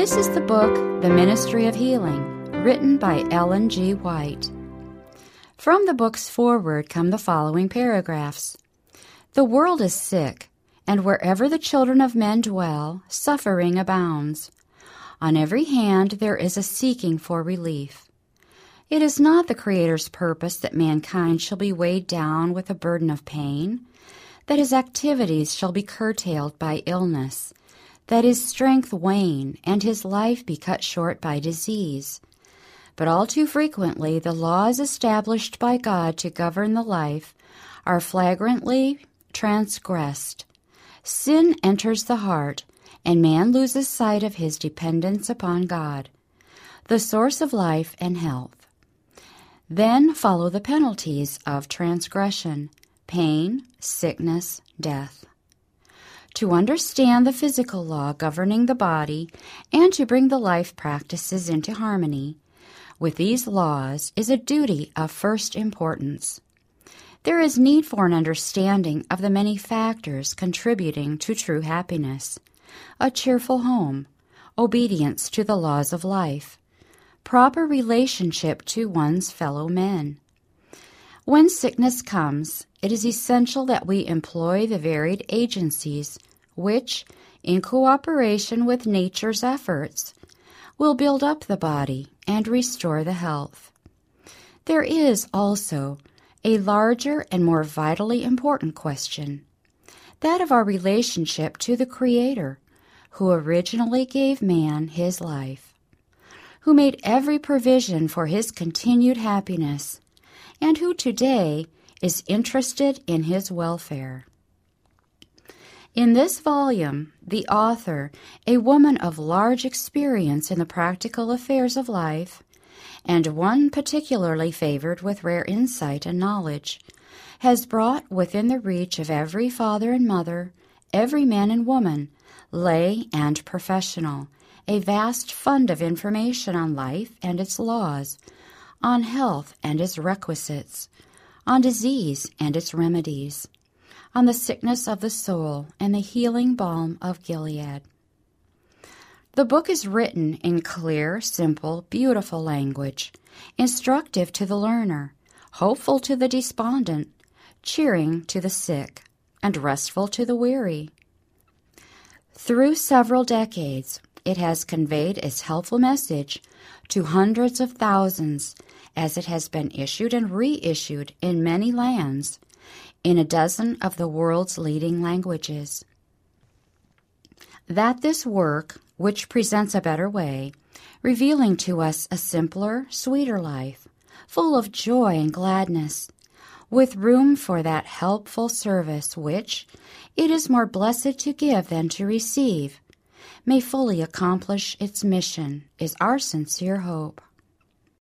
This is the book, The Ministry of Healing, written by Ellen G. White. From the book's foreword come the following paragraphs. The world is sick, and wherever the children of men dwell, suffering abounds. On every hand there is a seeking for relief. It is not the Creator's purpose that mankind shall be weighed down with a burden of pain, that his activities shall be curtailed by illness, that his strength wane and his life be cut short by disease. But all too frequently the laws established by God to govern the life are flagrantly transgressed. Sin enters the heart, and man loses sight of his dependence upon God, the source of life and health. Then follow the penalties of transgression, pain, sickness, death. To understand the physical law governing the body and to bring the life practices into harmony with these laws is a duty of first importance. There is need for an understanding of the many factors contributing to true happiness: a cheerful home, obedience to the laws of life, proper relationship to one's fellow men. When sickness comes, it is essential that we employ the varied agencies which, in cooperation with nature's efforts, will build up the body and restore the health. There is also a larger and more vitally important question, that of our relationship to the Creator, who originally gave man his life, who made every provision for his continued happiness, and who today is interested in his welfare. In this volume, the author, a woman of large experience in the practical affairs of life, and one particularly favored with rare insight and knowledge, has brought within the reach of every father and mother, every man and woman, lay and professional, a vast fund of information on life and its laws, on health and its requisites, on disease and its remedies, on the sickness of the soul and the healing balm of Gilead. The book is written in clear, simple, beautiful language, instructive to the learner, hopeful to the despondent, cheering to the sick, and restful to the weary. Through several decades, it has conveyed its helpful message to hundreds of thousands, as it has been issued and reissued in many lands, in a dozen of the world's leading languages. That this work, which presents a better way, revealing to us a simpler, sweeter life, full of joy and gladness, with room for that helpful service which it is more blessed to give than to receive, may fully accomplish its mission, is our sincere hope.